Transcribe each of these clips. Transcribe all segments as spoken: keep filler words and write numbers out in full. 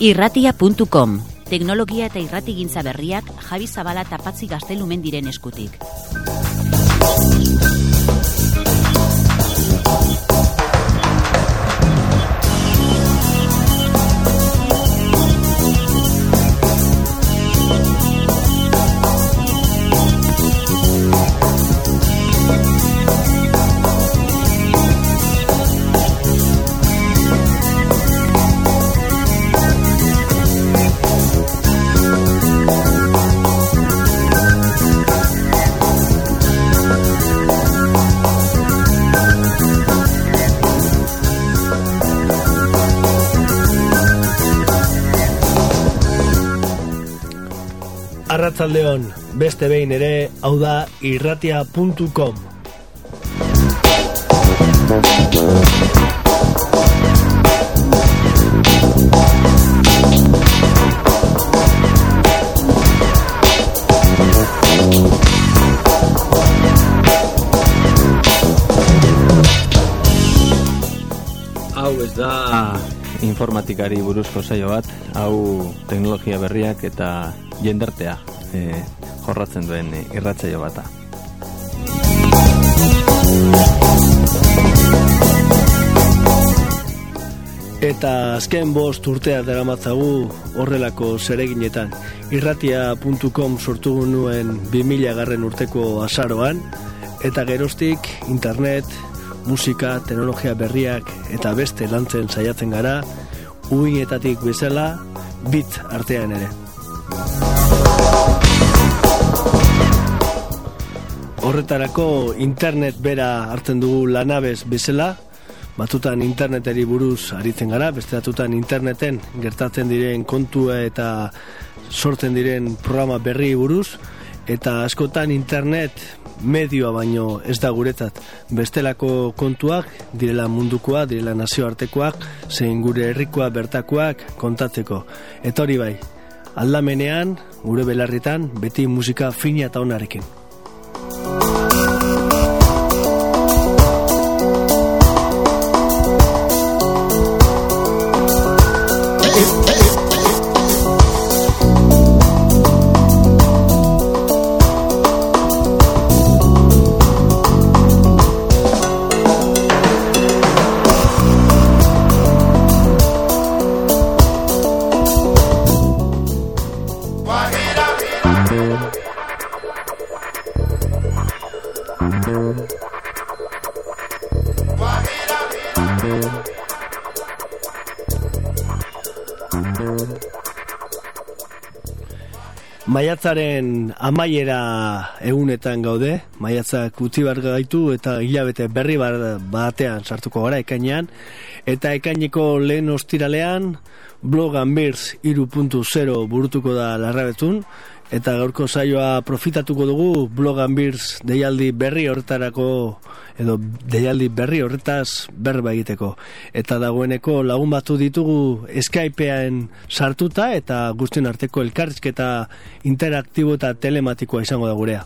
irratia puntu com. Teknologia eta irratigintza berriak Javi Zabala eta Patxi Gaztelumen diren eskutik. Arratsaldeon, beste behin ere, hau da irratia puntu com. Hau ez da informatikari buruzko saio bat, hau teknologia berriak eta jendartea e, jorratzen duen e, irratsaio bata. Eta azken bost urtea daramatzagu horrelako zereginetan. irratia puntu com sortu nuen bi mila garren urteko azaroan, eta geroztik internet, musika, teknologia berriak eta beste lantzen saiatzen gara, uinetatik bezala, bit artean ere. Horretarako internet bera hartzen dugu lanabez bezala, batutan interneteri buruz aritzen gara, beste batutan interneten gertatzen diren kontua eta sortzen diren programa berri buruz, eta askotan internet medioa baino ez da guretzat. Bestelako kontuak direla mundukoa, direla nazioartekoak, zein gure herrikoa bertakoak kontatzeko. Eta hori bai, aldamenean, gure belarritan, beti musika fina eta onarekin. Maiatzaren amaiera egunetan gaude, maiatzak utzi bar gaitu eta hilabete berri batean sartuko gara ekainean, eta ekaineko lehen ostiralean Blog and Beers hiru puntu zero burutuko da Larrabetun, eta gaurko saioa profitatuko dugu Blog and Beers deialdi berri horretarako, edo deialdi berri horretaz berba egiteko. Eta dagoeneko lagun batu ditugu Skypean sartuta, eta guztien arteko elkarrizketa interaktibo eta telematikoa izango da gurea.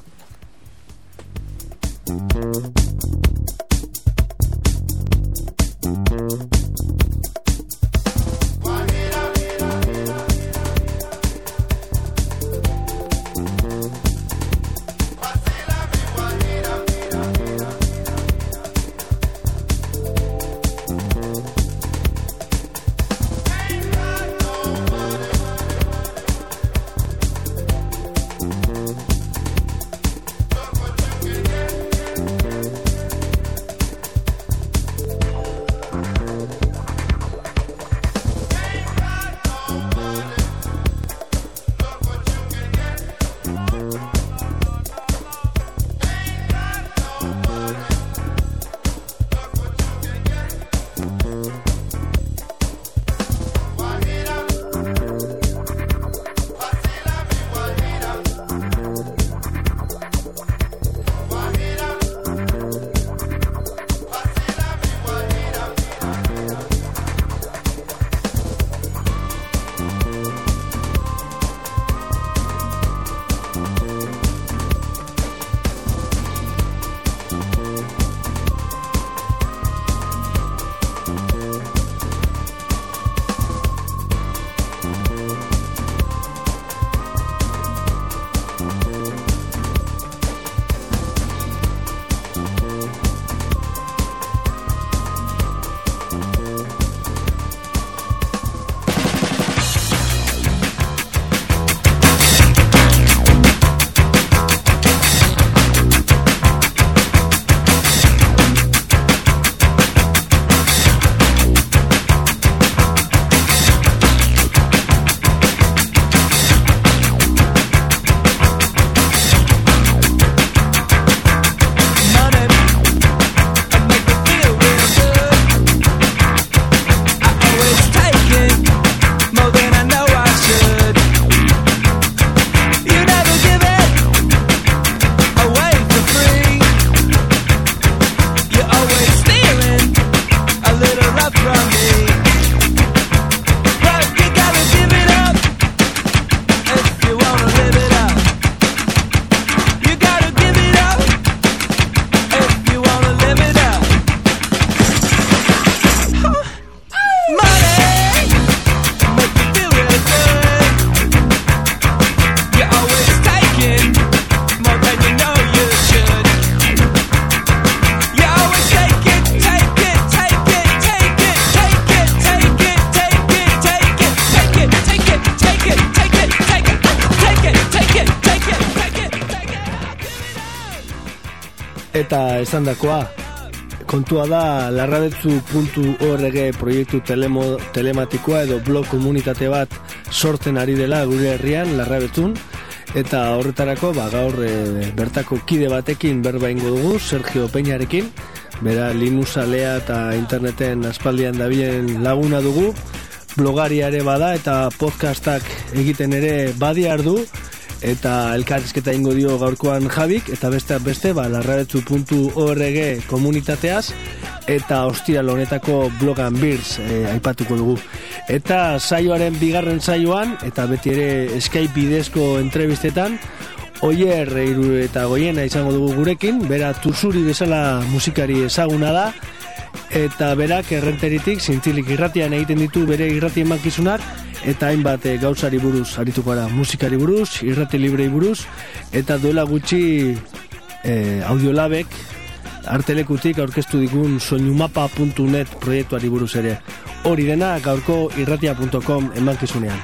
eta esandakoa. Kontua da larrabetzu puntu org proiektu telemo, telematikoa edo blog komunitate bat sortzen ari dela gure herrian Larrabetzun, eta horretarako ba, gaur e, bertako kide batekin berba ingo dugu, Sergio Peñarekin, bera Linuxalea eta interneten aspaldian dabilen laguna dugu, blogaria ere bada eta podcastak egiten ere badiar du, eta elkarrizketa ingo dio gaurkoan Jabik, eta beste beste ba, larrabetzu puntu org komunitateaz, eta ostiral honetako blogan Beers e, aipatuko dugu. Eta saioaren bigarren saioan, eta beti ere Skype bidezko entrevistetan, Oier Eiru eta Goiena izango dugu gurekin, bera Tursuri bezala musikari ezaguna da, eta berak errenteritik zintzilik irratian egiten ditu bere irrati emankizunak, eta hainbat e, gauzari buruz arituko gara, musikari buruz, irrati librei buruz, eta duela gutxi e, audiolabek artelekutik aurkeztu digun soinumapa puntu net proiektuari buruz ere. Hori dena gaurko irratia puntu com emankizunean.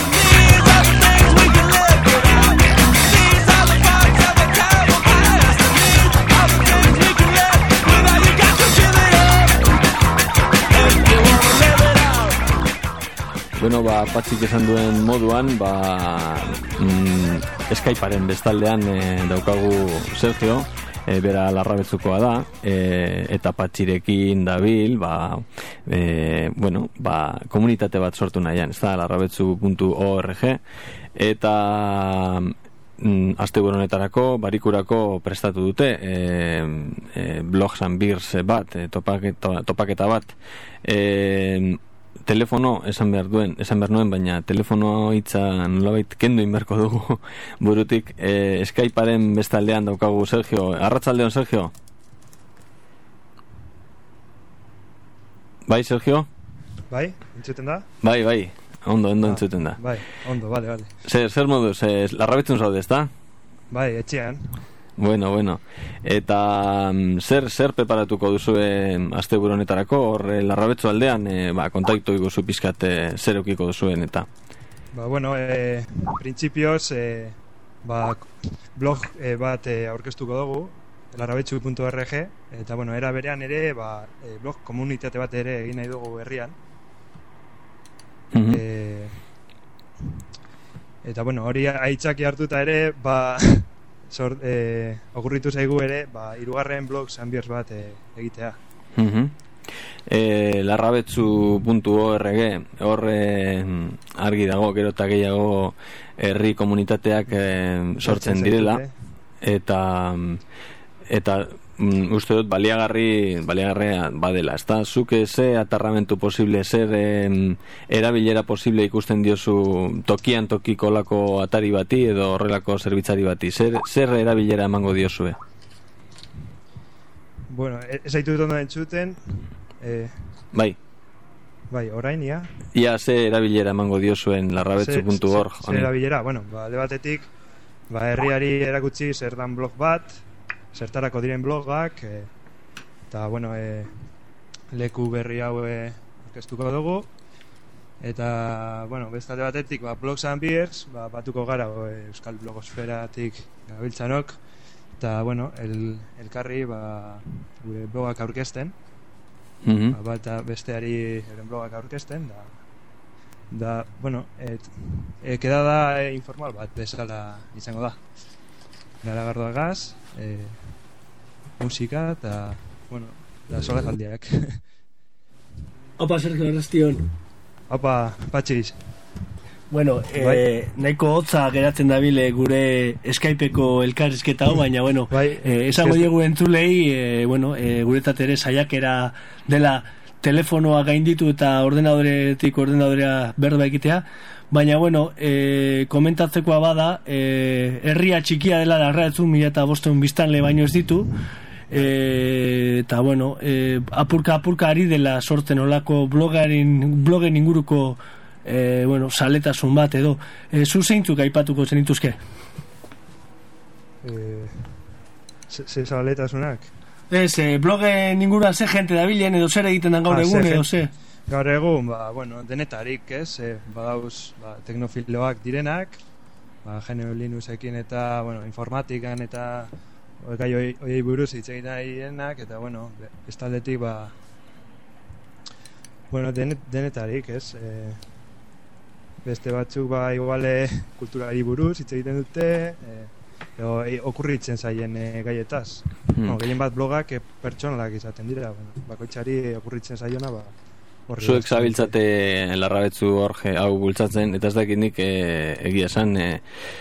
Bueno, ba, Patxik esan duen moduan, ba, mm, Skypearen bestaldean e, daukagu Sergio, e, bera Larrabetzukoa da, e, eta Patxirekin dabil, ba, e, bueno, ba, komunitate bat sortu nahian, ez da, larrabetzu puntu org, eta mm, asteburu honetarako, barikurako prestatu dute, e, e, blogs and beers bat, e, topaketa, topaketa bat, e, telefono esan behar duen, esan behar nuen, baina telefono hitza nolabait kendu inberko dugu burutik. E, Skypearen bestaldean daukagu Sergio. Arratsaldeon, Sergio. Bai, Sergio? Bai, entzuten da? Bai, bai, ondo, ondo ah, entzuten da. Bai, ondo, bale, bale. Zer, zer moduz, Larrabetzun zaude, ezta? Bai, etxean. Bueno, bueno. Eta um, zer zer preparatuko duzue asteburu honetarako hor Larrabetzu aldean, e, ba kontaktu iguzu pizkat e, zer eukiko duzuen eta. Ba bueno, eh printzipioz eh ba blog e, bat e, aurkeztuko dugu larrabetzu puntu org eta bueno, era berean ere ba e, blog komunitate bat ere egin nahi dugu herrian. Uh-huh. E, eta bueno, hori aitzaki hartuta ere ba Zor, eh, okurritu zaigu ere, ba, irugarren blog Sanbiers bat eh, egitea. Uh-huh. E, larrabetzu puntu org hor eh, argi dago, gero eta gehiago herri komunitateak eh, sortzen direla, eta eta mm, uste dut baliagarri baliagarria badela, ezta? Zuk ze atarramentu posible, zer eh, erabilera posible ikusten diozu tokian tokiko lako atari bati edo horrelako zerbitzari bati, zer, zer erabilera emango diozue? Bueno, ez haitu dut ondo entzuten eh, bai bai, orain ia ia ze erabilera emango diozuen larrabetzu puntu org ze erabilera, bueno, ba, alde batetik ba, herriari erakutsi zer dan blog bat, zertarako diren blogak, e, eta bueno, e, leku berri hau aurkeztuko dugu, eta bueno, beste alde batetik ba, blogs and beers ba, batuko gara e, euskal blogosferatik gabiltzanok, eta bueno, el, elkarri ba, gure blogak aurkezten, mm-hmm. ba, eta besteari eren blogak aurkezten, da, da bueno, et, e, kedada e, informal bat bezala izango da. Garagardoa gaz, e, musika eta, bueno, da sola jaldiak. Opa, Sergio, arrastion. Opa, Patxiz. Bueno, bai. eh, nahiko hotza geratzen dabile gure Skypeko elkarrizketa hau, baina, bueno, bai, eh, esango diegu entzulei, eh, bueno, eh, guretat ere saiakera dela telefonoa gainditu eta ordenadoretik ordenadorea berba egitea, baina, bueno, eh, komentatzekoa bada, eh, herria txikia dela Larraetzu, mila eta bosteun biztanle baino ez ditu, eh, eta, bueno, eh, apurka apurka ari dela sortzen olako blogaren, blogen inguruko E, bueno, saletasun bat edo e, zu zeintzuk aipatuko zenituzke? E, ze saletasunak? Ez, e, blogen inguruan ze gente dabilen edo zer egiten dan gaur ah, egun edo ze? Gaur egun, ba, bueno, denetarik, ez? E, badauz, ba, teknofiloak direnak, ba, G N U Linuxekin eta, bueno, informatikan eta gai horiei buruz hitz egiten arienak, eta bueno, bestaldetik ba bueno, denet, denetarik, ez? E, beste batzuk ba iguale kulturari buruz hitz egiten dute, e, edo e, okurritzen zaien e, gaietaz. Hmm. No, gehien bat blogak e, pertsonalak izaten dira, bueno, bakoitzari okurritzen zaiona ba zuek zabiltzate Larrabetzu orge hau bultzatzen, eta ez dakit nik e, egia esan e,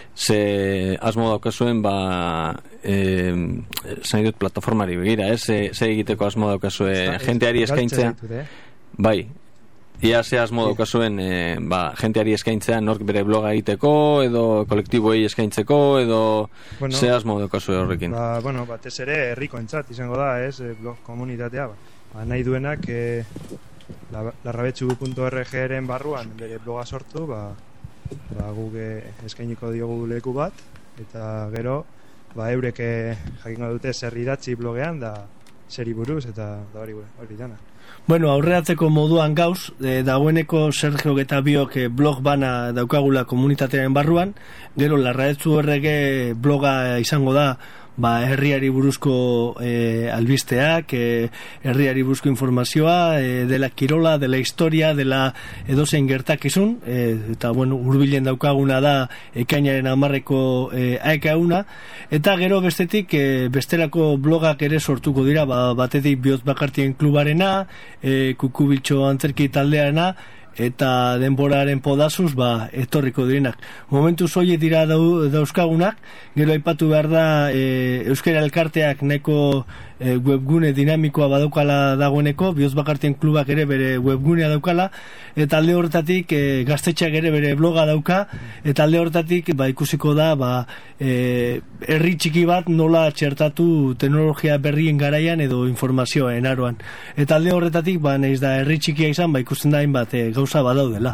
ze asmo daukazuen ba e, zain dut plataformari begira, ez? Ze, ze egiteko asmo daukazue jenteari eskaintzea bai, ia ze asmo daukazuen e, ba, jenteari eskaintzea nork bere bloga egiteko edo kolektiboei eskaintzeko edo bueno, ze asmo daukazue horrekin ba, bueno, batez ere herriko entzat izango da, ez? Blog komunitatea ba. Ba, nahi duenak e, larrabetzu puntu org-ren barruan bere bloga sortu, ba, ba guk eskainiko diogu leku bat, eta gero ba eurek jakingo dute zer idatzi blogean da zeri buruz, eta da hori hori dana. Bueno, aurreratzeko moduan gauz, e, dagoeneko Sergio eta biok e, blog bana daukagula komunitatearen barruan, gero Larrabetzu org bloga izango da ba, herriari buruzko e, albisteak, e, herriari buruzko informazioa, e, dela kirola, dela historia, dela edozein gertakizun, e, eta bueno, hurbilen daukaguna da ekainaren hamarreko e, aekauna, eta gero bestetik e, bestelako blogak ere sortuko dira, ba, batetik Bihotz Bakartien klubarena, e, Kukubiltxo antzerki taldearena, eta denboraren podazuz ba, etorriko direnak. Momentu zoie dira dauzkagunak, gero aipatu behar da e, Euskara Elkarteak nahiko e, webgune dinamikoa badaukala dagoeneko, Bihotz Bakartien klubak ere bere webgunea daukala, eta alde horretatik e, gaztetxeak ere bere bloga dauka, eta alde horretatik ba, ikusiko da ba, e, herri txiki bat nola txertatu teknologia berrien garaian edo informazioa enaroan. Eta alde horretatik ba, nahiz da herri txikia izan, ba, ikusten da hainbat e, gauza badaudela.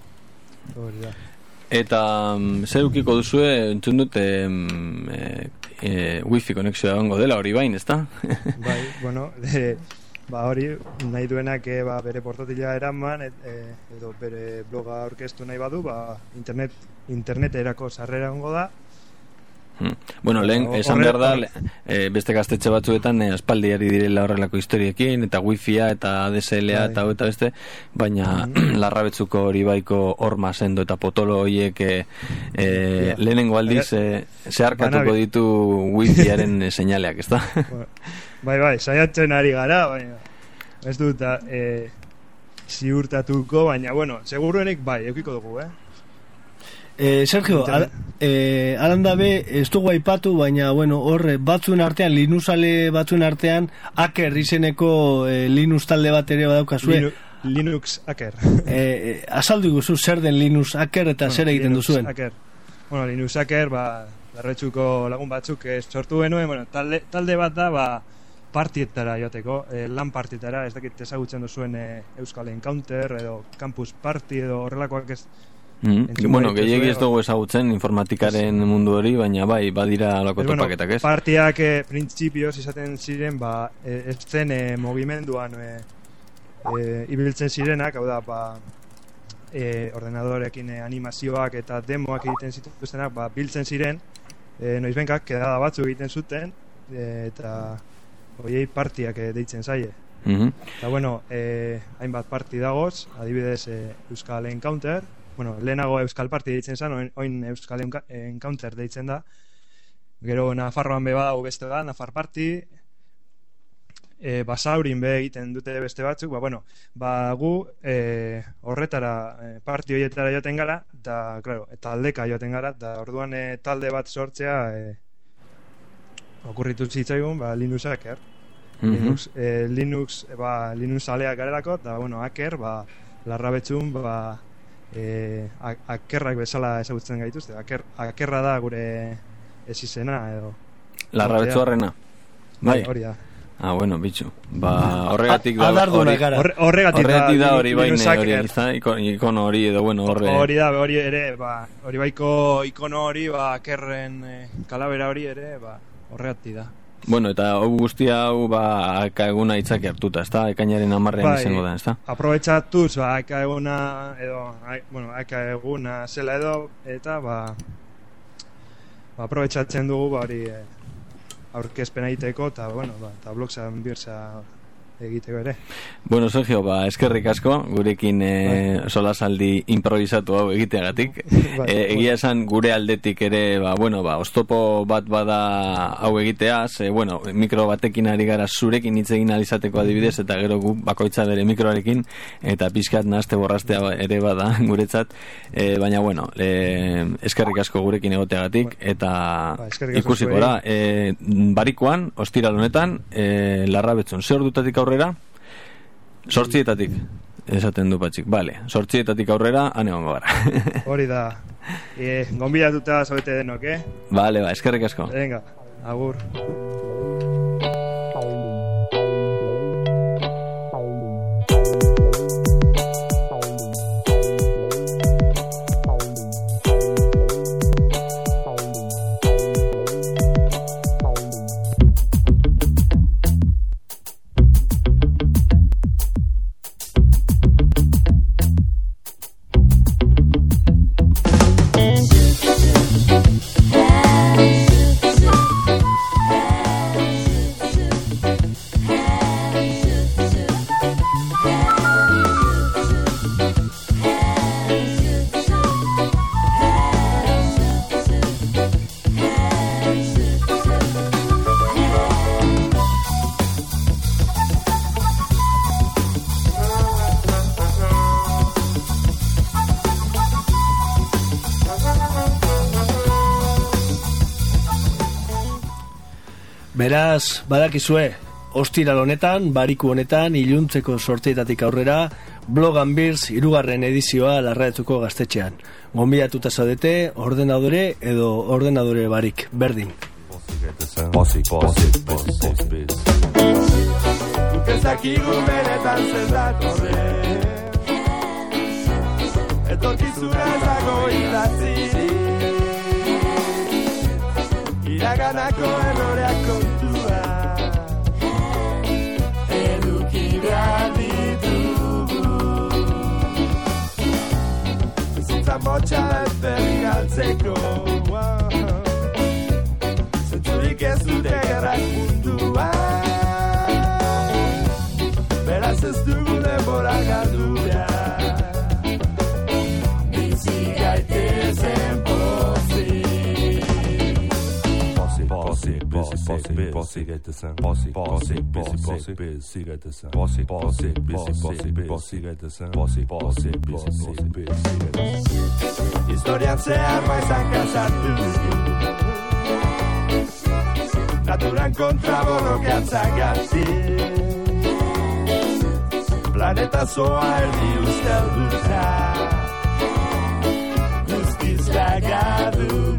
Eta um, zer ukiko duzue, entzun dut e, e, wifi konexioa egongo dela hori bain, ezta? Bai, bueno, de, ba hori nahi duenak e, ba, bere portatila eraman et, e, edo bere bloga aurkeztu nahi badu, ba, internet interneterako sarrera egongo da. Hmm. Bueno, lehen, esan behar da, e, beste gaztetxe batzuetan e, aspaldiari direla horrelako historiekin, eta wifia, eta A D S L-a, eta eta beste, baina mm. Larrabetzuko hori baiko horma sendo eta potolo horiek e, e, yeah. lehenengo aldiz e, zeharkatuko ditu wifiaren seinaleak, ez da? Bai, bai, saiatzen ari gara, baina ez dut e, ziurtatuko, baina, bueno, seguruenik bai, eukiko dugu, eh? Eh, Sergio, al, eh, alandabe ez dugu aipatu, baina bueno, horre batzuen artean, Linuxale batzuen artean Hacker izeneko eh, Linux talde bat ere badaukazue. Linux, Linux Hacker. eh, azaldu guzu zer den Linux Hacker eta bueno, zer egiten Linux duzuen? Hacker. Bueno, Linux Hacker, ba, Larretxuko lagun batzuk sortu genuen, bueno, talde, talde bat da, ba, partietara joteko, eh, lan partietara, ez dakit ezagutzen duzuen eh, Euskal Encounter edo Campus Party edo horrelakoak ez. Mm. Bueno, gehiagi ez dugu ezagutzen informatikaren es, mundu hori, baina bai, badira alako topaketak, ez? Bueno, partiak eh, printzipioz izaten ziren, ba, eh, ez zen eh, mogimenduan eh, eh, ibiltzen zirenak, hau da, ba, eh, ordenadorekin eh, animazioak eta demoak egiten zituztenak, ba, biltzen ziren, eh, noizbenkak, kedada batzu egiten zuten, eh, eta horiei partiak eh, deitzen zaie. Mm-hmm. Eta, bueno, eh, hainbat parti dagoz, adibidez eh, Euskal Encounter, bueno, lehenago Euskal Party deitzen zen, oin, oin Euskal Encounter deitzen da. Gero Nafarroan be badago beste da, Nafar Party. E, Basaurin be egiten dute beste batzuk, ba, bueno, ba, gu e, horretara, e, parti horietara joaten gara, eta, claro, eta aldeka joaten gara, eta orduan e, talde bat sortzea e, okurritu zitzaigun, ba, Linux Hacker. Mm-hmm. Linux, e, Linux, ba, Linux aleak garelako, eta, bueno, Hacker, ba, Larrabetzun, ba, Eh, akerrak bezala ezagutzen gaituzte. Aker, akerra da gure ez izena edo Larrabetzu horrena. Bai, hori da. Ah, bueno, bitxu. Ba, horregatik da hori, horre, horregatik, horregatik da hori bain hori ikono hori edo bueno, horre. Hori da, hori ere, ba, hori baiko ikono hori, ba, akerren eh, kalabera hori ere, ba, horregatik da. Bueno, eta hau guztia hau ba aka eguna itzaki hartuta, ezta? Ekainaren hamarrean bai, izango da, ezta? Aprobetxatuz, ba, aka eguna edo, a, bueno, aka eguna zela edo, eta ba, ba aprobetxatzen dugu ba hori e, aurkezpena egiteko, eta, bueno, ba, eta blogzan birza egiteko ere. Bueno, Sergio, ba, eskerrik asko, gurekin e, solasaldi improvisatu hau egiteagatik. E, egia esan gure aldetik ere, ba, bueno, ba, oztopo bat bada hau egiteaz, e, bueno, mikro batekin ari gara zurekin hitz egin alizateko adibidez, eta gero gu bakoitza bere mikroarekin, eta pixkat nahazte borrastea ere bada guretzat, e, baina, bueno, e, eskerrik asko gurekin egoteagatik, eta ba, ikusiko da, e, barikoan, ostiral honetan, e, Larrabetzun, ze ordutatik aurrera? Sortzietatik, esaten du Patxik. Vale, sortzietatik aurrera, ane hongo gara. Hori da. E, gonbidatuta zaudete denok, eh? Vale, ba, eskerrik asko. Venga, agur. Beraz, badakizue, ostiral honetan, bariku honetan, iluntzeko sortzietatik aurrera, Blog and Beers hirugarren edizioa Larrabetzeko gaztetxean. Gonbidatuta zaudete, ordenadore edo ordenadore barik, berdin. Ezakigu benetan zendatorre, etorkizuna zago idatzi, iraganako erroreak kontua, edukidea ditugu. Bizitza motxa berri galtzeko, zentzurik ez dute gerrak mundua, beraz ez dugu denbora galdu behar, bizi gaitezen pozik. Bossy, bossy, bossy, bossy, get the sun. Bossy, bossy, bossy, bossy, busy, get the sun. Bossy, bossy, busy, bossy, busy, get the sun. Bossy, bossy, busy, bossy, busy, get the sun. Historian zehar maizan kasatu, naturan kontra borrokatzak gati, planeta zoa erdi ustelduta, guztiz lagadu.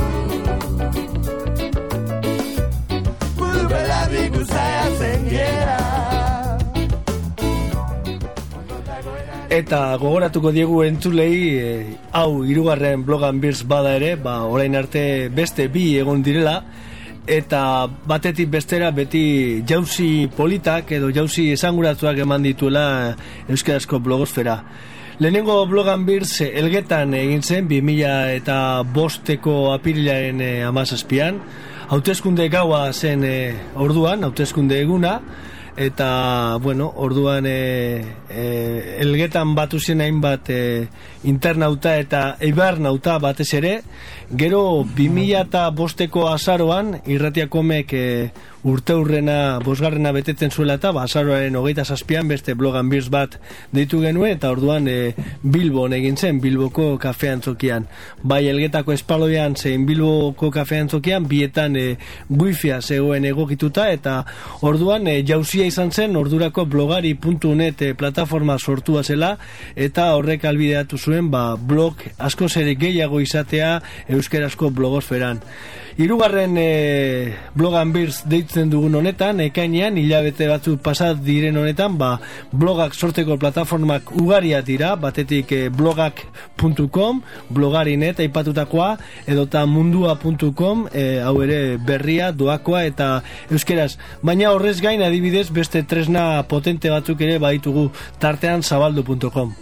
Eta gogoratuko diegu entzulei, e, hau hirugarren Blog and Beers bada ere, ba, orain arte beste bi egon direla, eta batetik bestera beti jauzi politak edo jauzi esanguratsuak eman dituela euskarazko blogosfera. Lehenengo Blog and Beers Elgetan egin zen bi mila eta bosteko apirilaren e, hamazazpian, hauteskunde gaua zen e, orduan, hauteskunde eguna, eta, bueno, orduan e, e, Elgetan batu zen hainbat e, internauta eta eibarnauta batez ere, gero bi mila eta bosteko azaroan, irratiakomek e, urte hurrena, bosgarrena betetzen zuela eta, ba, azaroaren hogeita zazpian beste Blog and Beers bat deitu genuen, eta orduan e, Bilbon egin zen, Bilboko kafean zokian. Bai Elgetako espaloian zein Bilboko kafean zokian, bietan e, wifia zegoen egokituta, eta orduan e, jauzia izan zen, ordurako blogari puntu net e, plataforma sortua zela, eta horrek albideatu zuen, ba, blog asko zer gehiago izatea euskerazko blogosferan. Hirugarren e, Blog and Beers deitzen dugun honetan, ekainean, hilabete batzu pasat diren honetan, ba, blogak sorteko plataformak ugaria dira, batetik e, blogak puntu com, blogarinet aipatutakoa, edota mundua puntu com, e, hau ere berria, doakoa eta euskeraz. Baina horrez gain adibidez beste tresna potente batzuk ere baitugu, tartean zabaldu puntu com.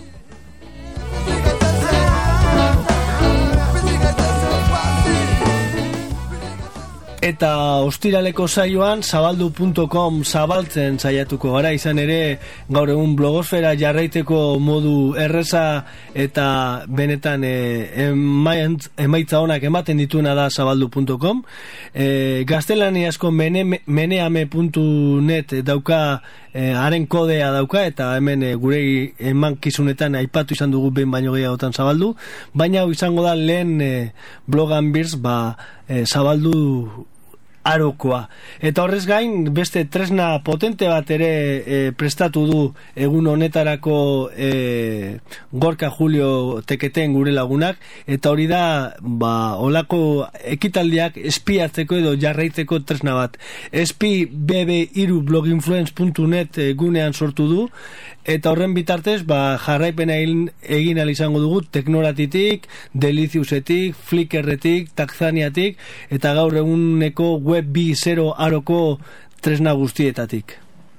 Eta ostiraleko saioan zabaldu puntu com zabaltzen saiatuko gara, izan ere gaur egun blogosfera jarraiteko modu erreza eta benetan e, emaitza honak ematen dituena da zabaldu puntu com. E, gaztelaniazko mene, meneame puntu net dauka, e, haren kodea dauka, eta hemen e, gure emankizunetan aipatu izan dugu behin baino gehiagotan zabaldu, baina hau izango da lehen e, blogan birz ba, e, zabaldu arokoa. Eta horrez gain beste tresna potente bat ere e, prestatu du egun honetarako e, Gorka Julio Teketen gure lagunak, eta hori da ba, olako ekitaldiak espiatzeko edo jarraitzeko tresna bat. Espi b b hiru bloginfluence puntu net gunean sortu du, eta horren bitartez ba, jarraipena egin ahal izango dugu Teknoratitik, Deliciousetik, Flickerretik, Takzaniatik, eta gaur eguneko web bi zero aroko tresna guztietatik.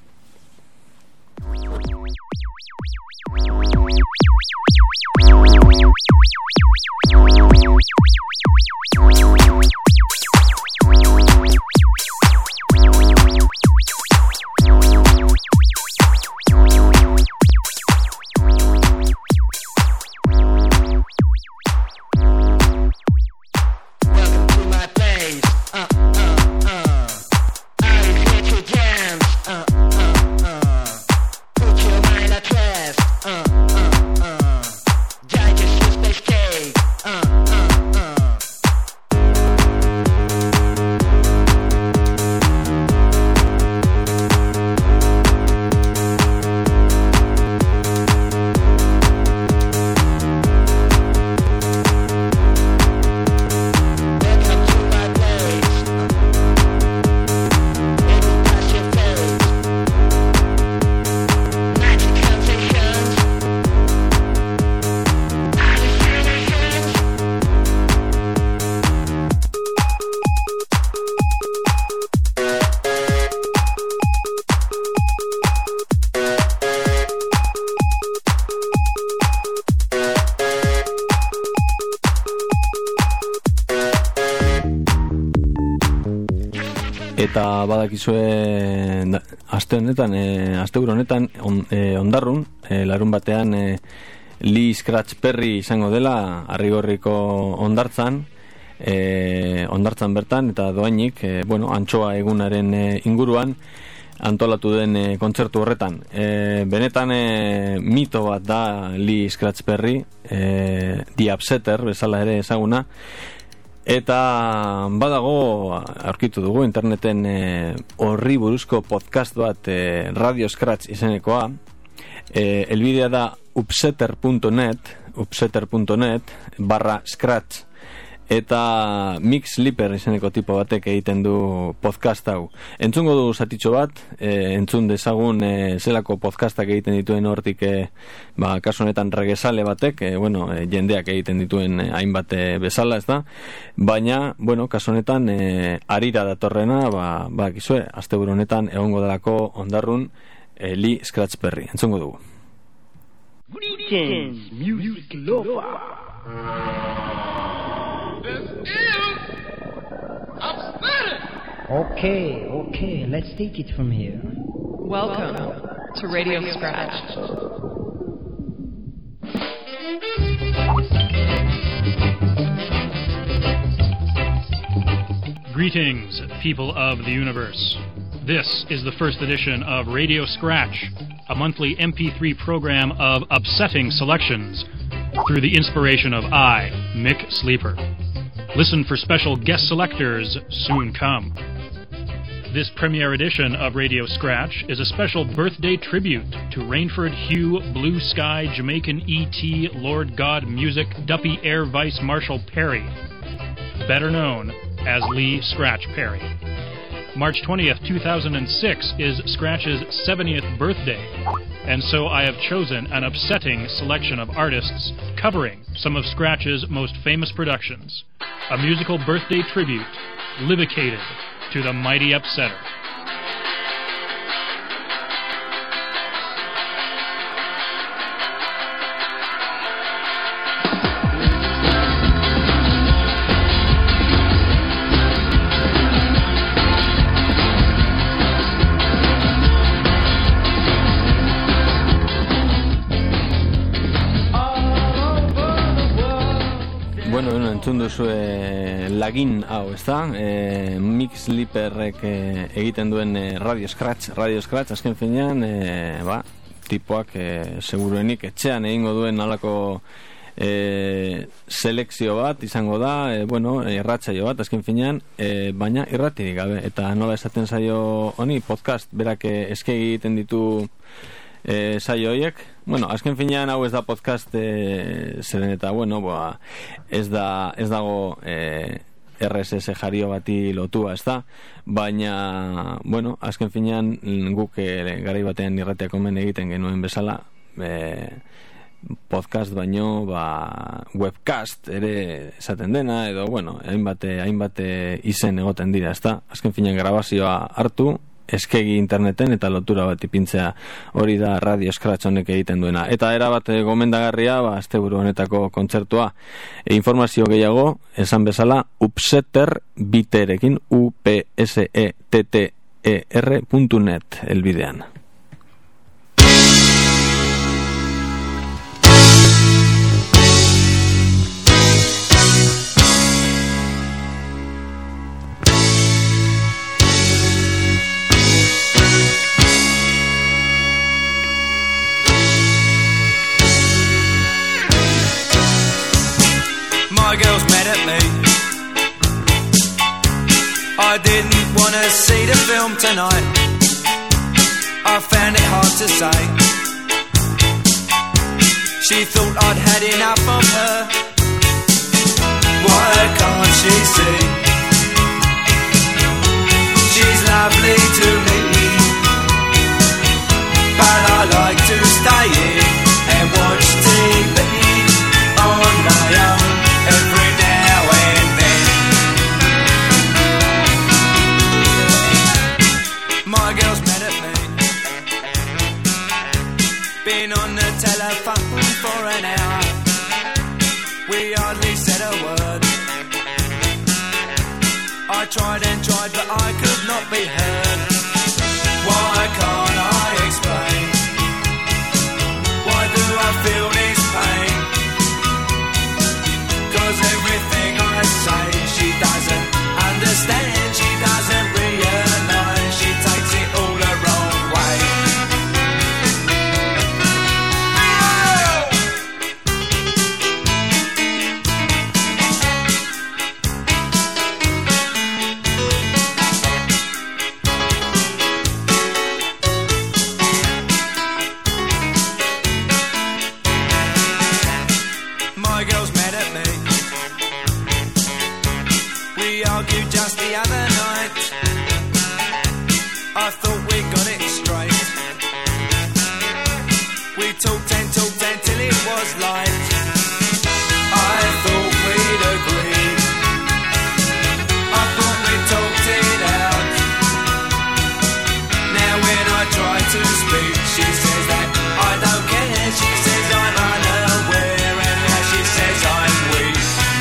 Eta badakizue aste honetan, e, asteburu honetan on, e, ondarrun, e, larun batean e, Lee Scratch Perry izango dela Arrigorriko ondartzan, e, ondartzan bertan, eta doainik, e, bueno, antxoa egunaren e, inguruan antolatu den e, kontzertu horretan. E, benetan e, mito bat da Lee Scratch Perry, e, The Upsetter bezala ere ezaguna. Eta badago, aurkitu dugu interneten e, horri buruzko podcast bat, e, Radio Scratch izenekoa. E, elbidea da upsetter puntu net, upsetter puntu net barra scratch, eta Mix Slipper izeneko tipo batek egiten du podcast hau. Entzungo du zatitxo bat, e, entzun dezagun e, zelako podcastak egiten dituen hortik, e, ba, kasu honetan regesale batek, e, bueno, e, jendeak egiten dituen e, hainbat e, bezala, ez da? Baina, bueno, kasu honetan e, arira datorrena, ba, ba, kizue, asteburu honetan egongo delako ondarrun e, Lee Scratch Perry. Entzungo dugu. Greetings, music lover. This is upsetting. Okay, okay, let's take it from here. Welcome to Radio Scratch. Greetings, people of the universe. This is the first edition of Radio Scratch, a monthly M P three program of upsetting selections through the inspiration of I, Mick Sleeper. Listen for special guest selectors soon come. This premiere edition of Radio Scratch is a special birthday tribute to Rainford Hugh, Blue Sky, Jamaican E T, Lord God Music, Duppy Air Vice Marshal Perry, better known as Lee Scratch Perry. March twentieth, two thousand six is Scratch's seventieth birthday, and so I have chosen an upsetting selection of artists covering some of Scratch's most famous productions, a musical birthday tribute, Livicated, to the mighty Upsetter. bueno, bueno, entzun duzu e, lagin hau, ezta? E, Mix Liperrek e, egiten duen e, Radio Scratch, Radio Scratch, azken finean, e, ba, tipoak e, seguruenik etxean egingo duen alako e, selekzio bat izango da, e, bueno, irratsaio bat, azken finean, e, baina irratirik gabe, eta nola esaten zaio honi, podcast, berak e, eske egiten ditu E, saio horiek, bueno, azken finean hau ez da podcast e, zeren eta, bueno, ba, ez da ez dago e, R S S jario bati lotua, ez da, baina, bueno, azken finean guk e, garai batean irratiak omen egiten genuen bezala, e, podcast baino, ba, webcast ere esaten dena, edo, bueno, hainbate, hainbate izen egoten dira, ez da, azken finean grabazioa hartu, eskegi interneten eta lotura bat ipintzea, hori da Radio Scratch honek egiten duena. Eta era bat gomendagarria, ba, asteburu honetako kontzertua. E, informazio gehiago, esan bezala, upsetter biterekin, u p s e t t e r puntu net elbidean. My girl's mad at me. I didn't want to see the film tonight. I found it hard to say. She thought I'd had enough of her. Why can't she see? She's lovely to me, but I like to stay in and watch T V on my own. Every now and then my girl's mad at me. Been on the telephone for an hour. We hardly said a word. I tried and tried but I could not be heard. Why can't I explain? Why do I feel this pain? Cause everything I say she doesn't understand. She doesn't realise. She takes it all the wrong way. My girl's mad at me. We argued just the other night. I thought we got it straight. We talked and talked until it was light. I thought we'd agreed. I thought we talked it out. Now when I try to speak, she says that I don't care. She says I'm unaware, and now she says I'm weak.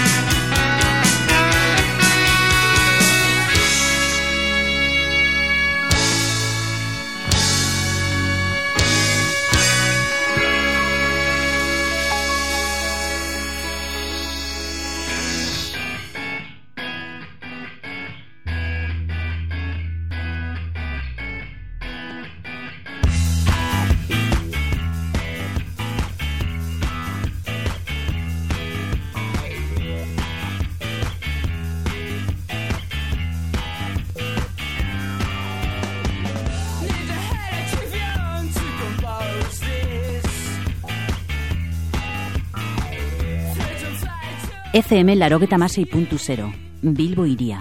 F M laurogeita hamasei puntu zero, Bilbo hiria.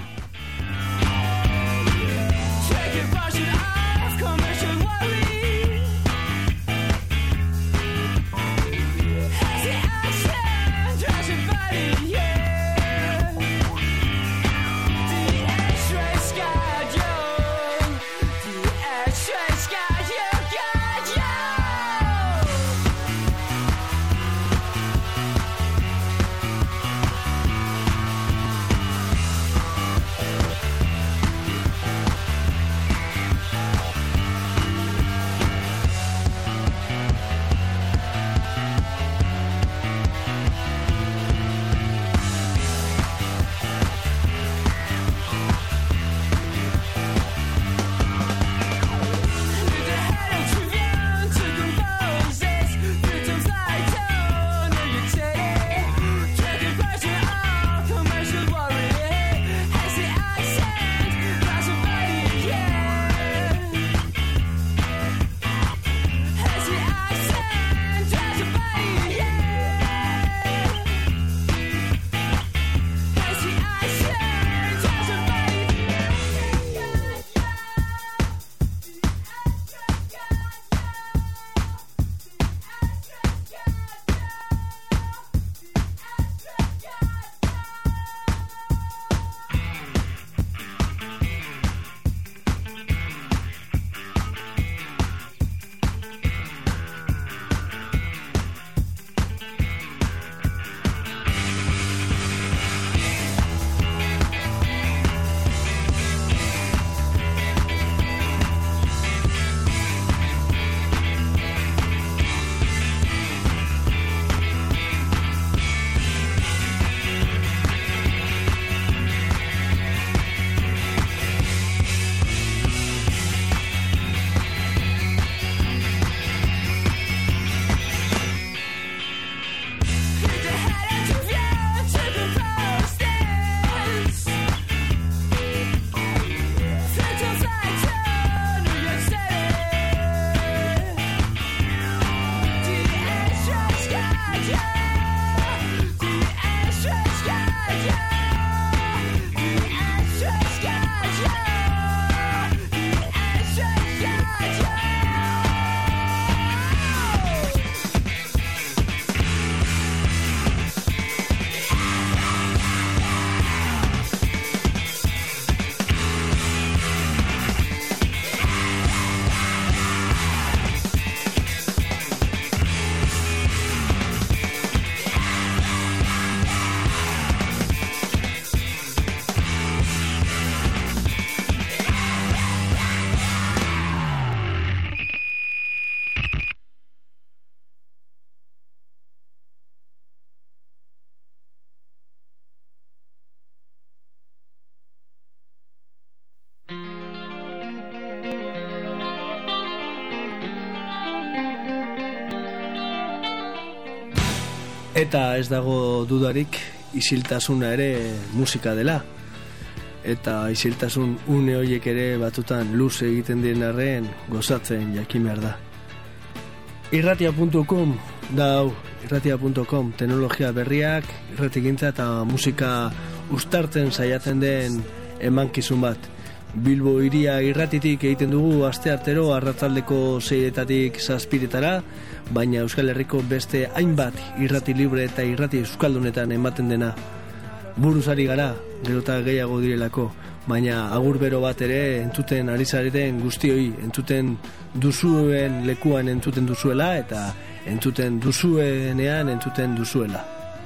Eta ez dago dudarik isiltasuna ere musika dela. Eta isiltasun une horiek ere batutan luz egiten dien arren gozatzen jakin behar da. irratia puntu com da hau, irratia puntu com, teknologia berriak, irratigintza eta musika uztartzen saiatzen den emankizun bat. Bilbo hiria irratitik egiten dugu asteartero arratsaldeko seietatik zazpiretara, baina Euskal Herriko beste hainbat irrati libre eta irrati euskaldunetan ematen dena. Buruzari gara, gero eta gehiago direlako, baina agur bero bat ere entzuten ari zareten guztioi, entzuten duzuen lekuan entzuten duzuela eta entzuten duzuenean entzuten duzuela.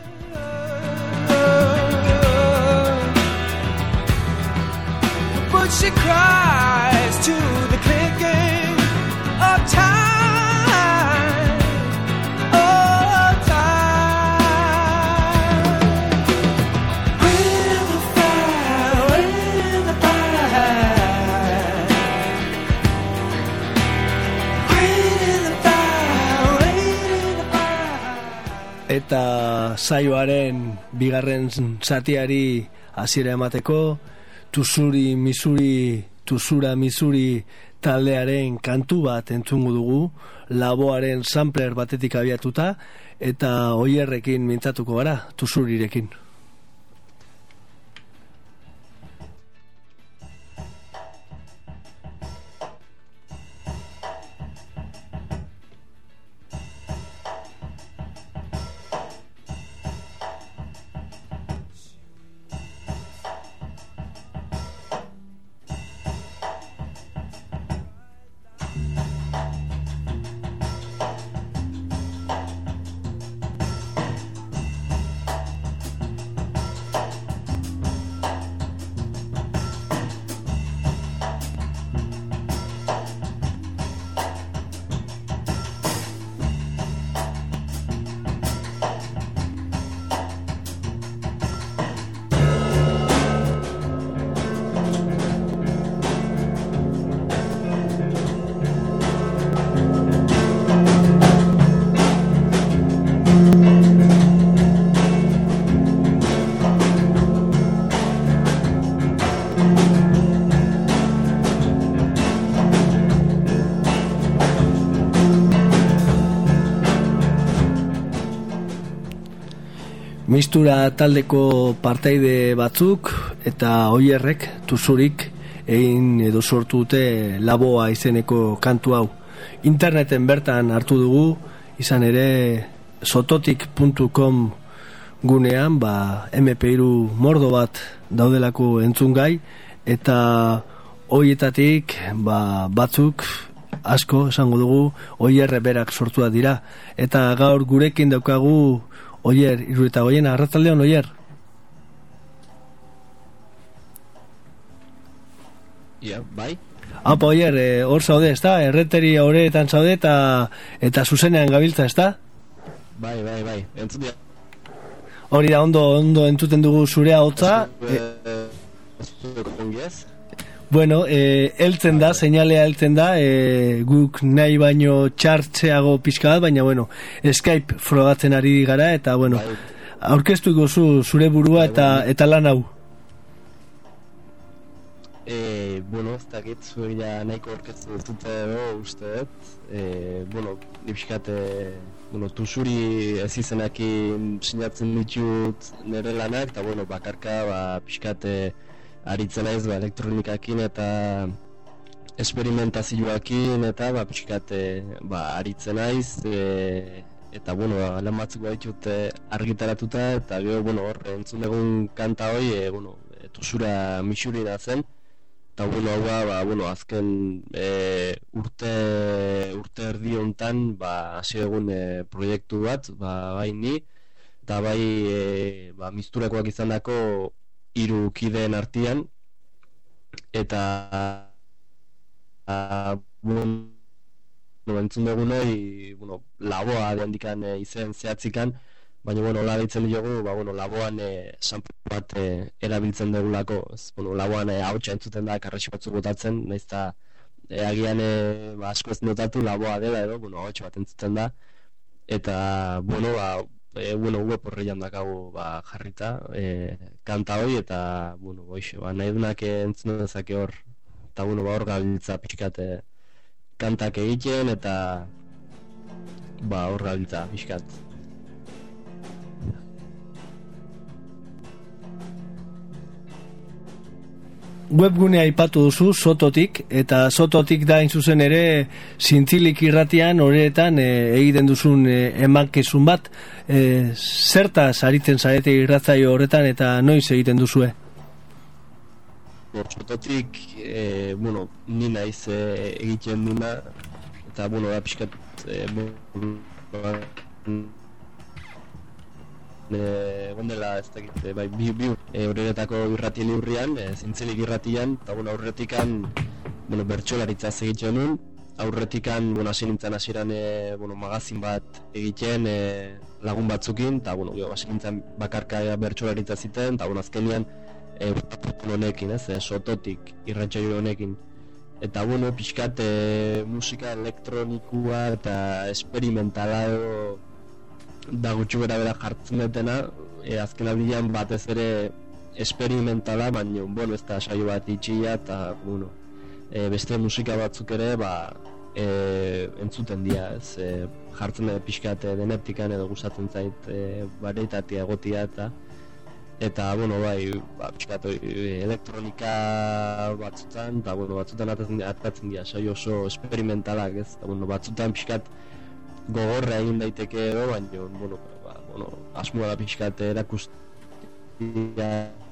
But she cries to the clicking of time, of time. With the fire, with the fire, with the fire, with the fire. Eta saioaren bigarren zatiari hasiera emateko, Tusuri, Misuri, Tusura, Misuri taldearen kantu bat entzungu dugu, Laboaren sampler batetik abiatuta, eta Oierrekin mintzatuko gara, Tusurirekin. Mistura taldeko parteide batzuk eta Oierrek, Tusurik, egin edo sortu dute Laboa izeneko kantu hau. Interneten bertan hartu dugu, izan ere sototik puntu com gunean, ba, eme pe hiru mordo bat daudelako entzungai, eta hoietatik ba, batzuk, asko esango dugu, Oierre berak sortua dira. Eta gaur gurekin daukagu Oier, Irueta Goiena, arratsaldeon Oier. Ja, bai. Apa, Oier, hor e, zaude, ezta? Erreteri horretan zaude eta eta zuzenean gabiltza, ezta? Bai, bai, bai. Entzut hori da, ondo, ondo entzuten dugu zurea hotza. E, bueno, e, eltzen da, seinalea eltzen da, e, guk nahi baino txartzeago pixka bat, baina, bueno, Skype frogatzen ari gara, eta, bueno, bai. Aurkeztuko zu zure burua bai, eta, bai. Eta lan hau. E, bueno, ez dakit, zuek ja nahiko aurkeztu dut edo, uste dut. E, bueno, nipixkate, bueno, Tusuri ez izenakin sinatzen ditut nire lanak, eta, bueno, bakarka, ba, pixkate, aritzen naiz ba, elektronikakin eta esperimentazioakin eta ba, pixkat ba, aritzen naiz e, eta bueno, lan batzuk ditut argitaratuta eta gero bueno, hor entzun egun kanta hoi e, bueno, Tusura Misuri da zen eta bueno, hau ba, bueno, azken e, urte urte erdi hontan ba, hasi egun e, proiektu bat ba, bai ni eta bai e, ba, misturakoak izandako hiru kideen artean eta a, bueno, entzun dugu noi, bueno, Laboa handikan e, izen zehatzikan, baina bueno, hola deitzen diogu, ba bueno, Laboan e, sample bat e, erabiltzen dugulako, ez, bueno, Laboan e, ahotsa entzuten da, karresi batzuk botatzen, naizta e, agian e, ba, asko ez notatu Laboa dela edo, bueno, ahots bat entzuten da eta bueno, ba e, bueno, web horreian dakagu ba, jarrita e, kanta hoi eta bueno, hoxe, ba, nahi dunak entzun dezake hor eta bueno, ba, hor gabiltza pixkat e, kantak egiten eta ba, hor gabiltza pixkat. Webgunea aipatu duzu Sototik, eta Sototik da zuzen ere Zintzilik irratian horretan e, egiten duzun e, emankizun bat. E, zertaz aritzen zarete irratzaio horretan eta noiz egiten duzue? Sototik, e, bueno, ni naiz e, egiten duna, eta bueno, da pixkat e, egon dela ez dakit, bai, bi bi horretako e, irrati liurrian, e, Zintzilik irratian, eta bueno, aurretikan bueno, bertsolaritza egiten nuen, aurretikan, bueno, hasi nintzen hasieran e, bueno, magazin bat egiten e, lagun batzukin, eta bueno, hasi nintzen bakarka bertsolaritza ziten, eta bueno, azkenean e, honekin, ez, e, Sototik irratsaio honekin. Eta bueno, pixkat e, musika elektronikua eta esperimentala edo da gutxu bera bera jartzen detena, e, azken aldian batez ere esperimentala, baina bueno, ez da saio bat itxia eta bueno, e, beste musika batzuk ere ba, e, entzuten dira, ez, e, jartzen dut pixkat deneptikan edo gustatzen zait e, bareitatea egotia eta eta bueno, bai, ba, pixkat e, elektronika batzutan, eta bueno, batzutan atatzen dira saio oso esperimentalak, ez, eta bueno, batzutan pixkat gogorra egin daiteke edo, baina, bueno, ba, bueno, asmoa da pixkat erakustia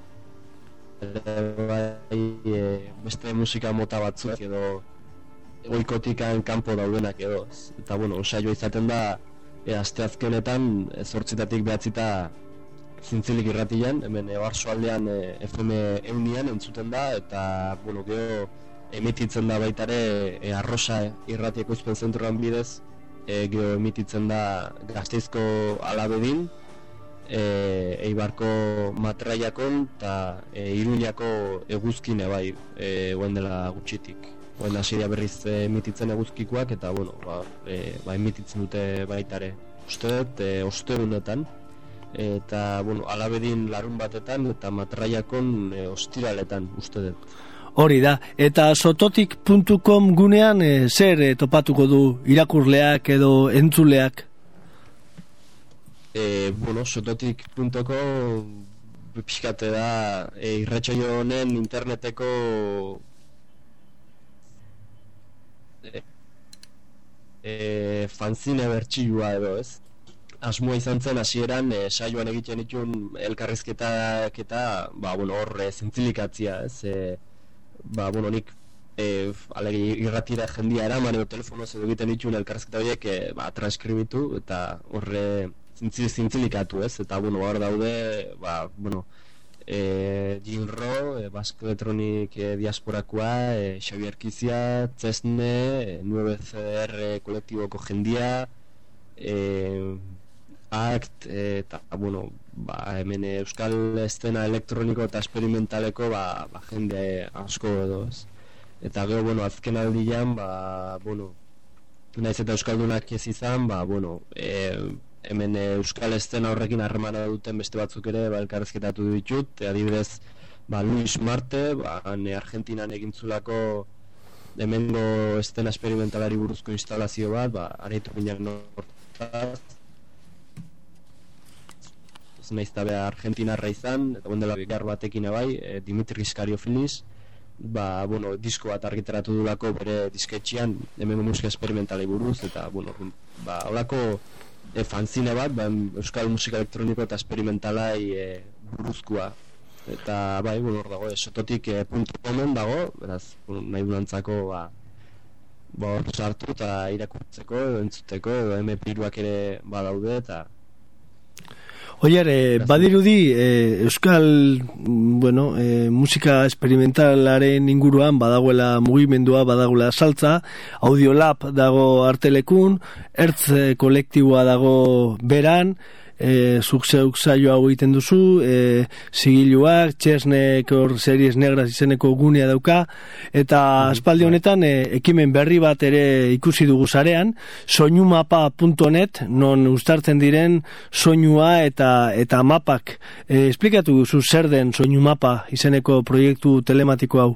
bai, e, beste musika mota batzuk edo ohikotikan kanpo daudenak edo, eta bueno, saioa izaten da e, asteazkenetan zortzitatik behatzita Zintzilik irratian, hemen e, Oarsoaldean e, F M eunian entzuten da, eta bueno, gero emititzen da baitare e, Arrosa irrati ekoizpen zentroan bidez, E, gero emititzen da Gasteizko Alabedin, e, Eibarko Matraiakon eta e, Iruñako eguzkine bai, e, guen dela gutxitik. Guen hasiria berriz e, emititzen eguzkikoak eta bueno, ba, e, ba, emititzen dute baitare. Uste dut, e, ostegunetan, eta bueno, Alabedin larun batetan eta Matraiakon e, ostiraletan, uste dut. Hori da, eta sototik puntu com gunean e, zer e, topatuko du irakurleak edo entzuleak? E, bueno, sototik puntu com pixkate da e, irratsaio honen interneteko e, e, fanzine bertsioa edo, ez? Asmoa izan zen hasieran e, saioan egiten ditun elkarrizketak eta ba, bueno, hor e, zintzilikatzia, ez? E, ba, bueno, nik e, alegi irratira jendia eraman edo telefonoz edo egiten dituen elkarrizketa horiek e, ba, transkribitu eta horre zintzil, zintzilikatu, ez? Eta, bueno, hor daude, ba, bueno, e, Jim Ro, e, Basque Electronic e, Diasporakoa, e, Xavier Kizia, Cesne, e, nueve C D R kolektiboko jendia, e, Act, eta, bueno, ba, hemen euskal estena elektroniko eta esperimentaleko ba, ba, jende asko edo, ez. Eta gero, bueno, azken aldian, ba, bueno, naiz eta euskaldunak ez izan, ba, bueno, e, hemen euskal estena horrekin harremana duten beste batzuk ere, ba, elkarrezketatu ditut, e, adibidez, ba, Luis Marte, ba, ne Argentinan egintzulako hemengo estena esperimentalari buruzko instalazio bat, ba, areitu ginen hortaz, naiz eta beha Argentinarra izan, eta gondela gar batekin bai, e, Dimitris Kariofilis, ba, bueno, disko bat argitaratu dulako bere disketxian, hemen musika esperimentalei buruz, eta, bueno, ba, holako e, fanzine bat, ba, euskal musika elektroniko eta esperimentalai e, buruzkoa. Eta, bai, bueno, hor dago, e, sototik e, puntu comen dago, beraz, bueno, nahi dulantzako, ba, ba, hor sartu eta irakurtzeko, edo entzuteko, edo eme piruak ere badaude, eta Oier, eh, badirudi eh, euskal bueno, eh, musika esperimentalaren inguruan badagoela mugimendua, badagoela saltza, Audiolab dago Artelekun, Ertz kolektiboa dago Beran, e, zuk zeuk saio hau egiten duzu, e, zigiluak, txesnek hor series negras izeneko gunea dauka, eta aspaldi honetan e, ekimen berri bat ere ikusi dugu sarean, soinumapa puntu net, non uztartzen diren soinua eta eta mapak. E, esplikatu duzu zer den soinumapa izeneko proiektu telematiko hau?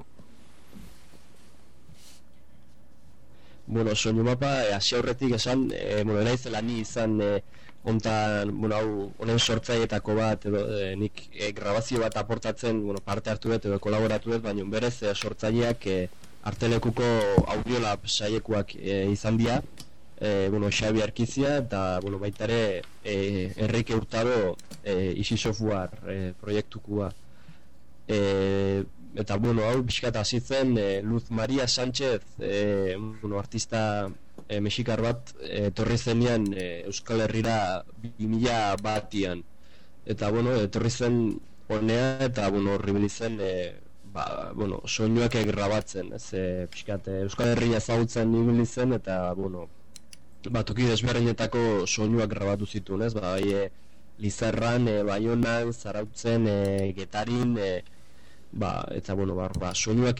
Bueno, soinumapa, hasi e, aurretik esan, e, bueno, naizela ni izan e, ontan, bueno, hau, honen sortzailetako bat, edo, e, nik e, grabazio bat aportatzen, bueno, parte hartu dut, edo kolaboratu dut, baina berez e, sortzaileak e, Artelekuko Audiolab saiekuak e, izan dira, e, bueno, Xabi Arkizia, eta, bueno, baita ere, e, Enrique Hurtado, e, Easy Software e, proiektukua. E, eta, bueno, hau pixkat hasi zen, e, Luz Maria Sánchez, e, bueno, artista e, mexikar bat, etorri zenean e, Euskal Herrira bi mila batian. Eta, bueno, etorri zen honea, eta, bueno, horribili zen, e, ba, bueno, soinuak grabatzen, ez, e, pixkat, e, Euskal Herria ezagutzen ibili zen, eta, bueno, ba, toki desberdinetako soinuak grabatu zituen, ez, ba, bai, e, Lizarran, e, Baionan, Zarautzen, e, Getarin, e, ba, eta, bueno, ba, ba soinuak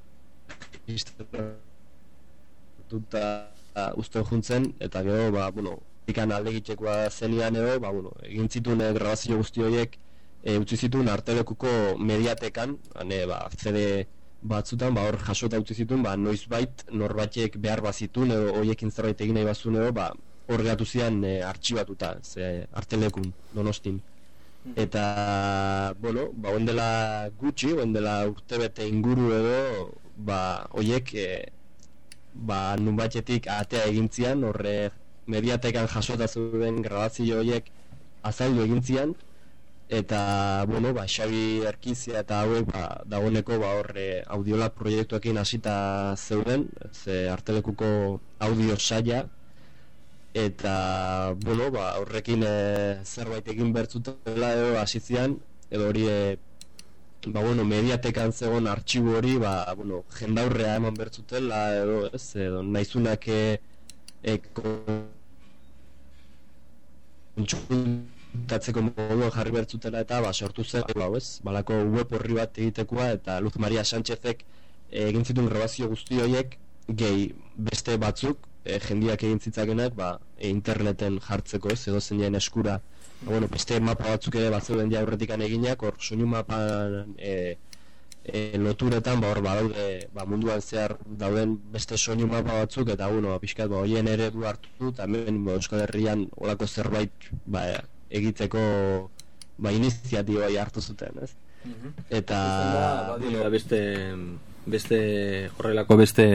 erregistratuta uste juntzen, eta gero, ba, bueno, ikan alde egitekoa zenian edo, ba, bueno, egin zituen e, grabazio guzti horiek e, utzi zituen Artelekuko mediatekan, ane, ba, C D batzutan, ba, hor jasota utzi zituen, ba, noizbait norbaitek behar bazitun edo horiekin zerbait egin nahi bazun edo, ba, hor geratu zian e, artxibatuta, ze Artelekun, Donostin. Eta, bueno, ba, oendela gutxi, oendela urtebete inguru edo, ba, oiek, e, ba, nunbaitetik atea egintzian, horre mediatekan jasota zuen grabazio horiek azaldu egintzian, eta, bueno, ba, Xabi Arkizia eta hauek, ba, dagoeneko, ba, horre Audiolab proiektuekin hasita zeuden, ze Artelekuko audio saia, eta, bueno, ba, horrekin e, zerbait egin bertzutela edo hasizian, edo hori, e, ba, bueno, mediatekan zegoen artxibo hori, ba, bueno, jendaurrea eman bertzutela edo, ez, edo, nahizunak e, e, kontsultatzeko moduan jarri bertzutela eta, ba, sortu zen, ba, ez, balako web horri bat egitekoa, eta Luz Maria Sánchezek e, egin zituen grabazio guzti horiek, gehi beste batzuk, E, jendiak egin zitzakenak, ba, e, interneten jartzeko, ez, edo zeinen eskura. Ba, bueno, beste mapa batzuk ere batzeuden ja aurretikan eginak, hor soinu mapan e, e, loturetan, ba, hor badaude, ba, munduan zehar dauden beste soinu mapa batzuk, eta, bueno, pixkat, ba, hoien eredu hartu, eta hemen, ba, Euskal Herrian olako zerbait, ba, egiteko, ba, iniziatiba hartu zuten, ez? Mm-hmm. Eta, ba, bueno, beste, beste, horrelako beste,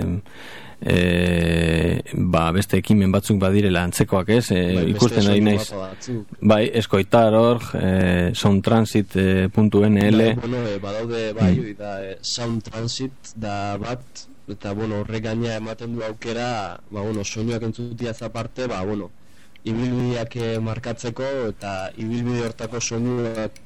E, ba, beste ekimen batzuk badirela antzekoak, ez? E, bai, ikusten nahi naiz. Bai, Eskoitar org, e, soundtransit puntu N L. Bai, bueno, e, badaude, bai, mm. da, e, soundtransit da bat, eta, bueno, horrek gaina ematen du aukera, ba, bueno, soinuak entzutia zaparte, ba, bueno, ibilbideak markatzeko, eta ibilbide hortako soinuak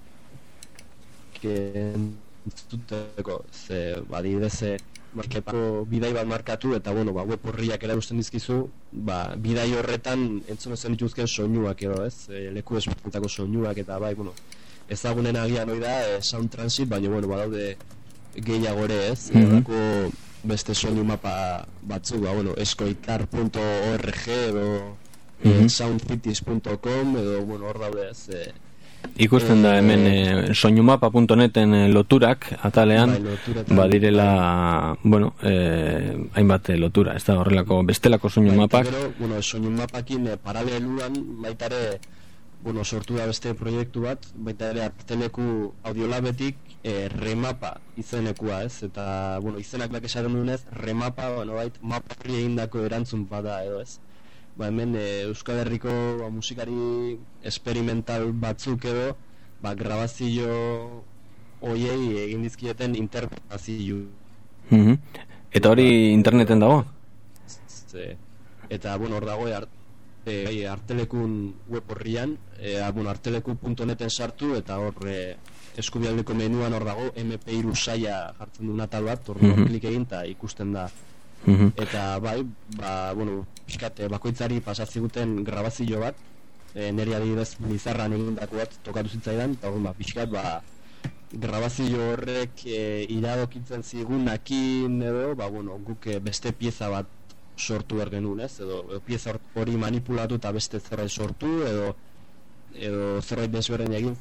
entzuteko, ze, badideze, marketako bidai bat markatu, eta, bueno, ba, web horriak erakusten dizkizu, ba, bidai horretan entzun zen dituzken soinuak edo, ez, e, leku desberdinetako soinuak, eta, bai, bueno, ezagunen agian hori da, e, sound transit, baina, bueno, badaude gehiago ere, ez, mm-hmm. Edako beste soinu mapa batzuk, ba, bueno, eskoitar punto org edo mm-hmm. e, soundcities punto com edo, bueno, hor daude, ez, e, ikusten da hemen e, soinumapa puntu neten loturak atalean, bai, badirela, bueno, eh, hainbat lotura, ez da horrelako bestelako soinumapak. Bai, gero, bueno, soinumapakin e, paraleluan baitare, bueno, sortu da beste proiektu bat, baita ere Arteleku Audiolabetik e, remapa izenekua, ez, eta, bueno, izenak lak esaren dunez, remapa, bueno, bait, mapari egindako erantzun bada edo, ez. Ba, hemen e, Euskal Herriko ba, musikari experimental batzuk edo, ba, grabazio hoiei egin dizkieten interpretazio. Mm-hmm. Eta hori ba, interneten dago? Ze, eta, bueno, hor dago art, e, Artelekun web horrian, e, bueno, arteleku puntu neten sartu, eta hor e, eskubialdeko menuan hor dago M P hiru saia jartzen du natal bat, hor mm-hmm. klik egin eta ikusten da. Mm-hmm. Eta bai, ba, bueno, pixkat, bakoitzari pasatziguten grabazio bat, e, nire adibidez Lizarran egindako bat tokatu zitzaidan, eta hori ba, pixkat, ba, grabazio horrek e, iradokitzen zigunakin edo, ba, bueno, guk e, beste pieza bat sortu behar genuen, ez? Edo, edo pieza hori manipulatu eta beste zerbait sortu, edo edo zerbait desberdin egin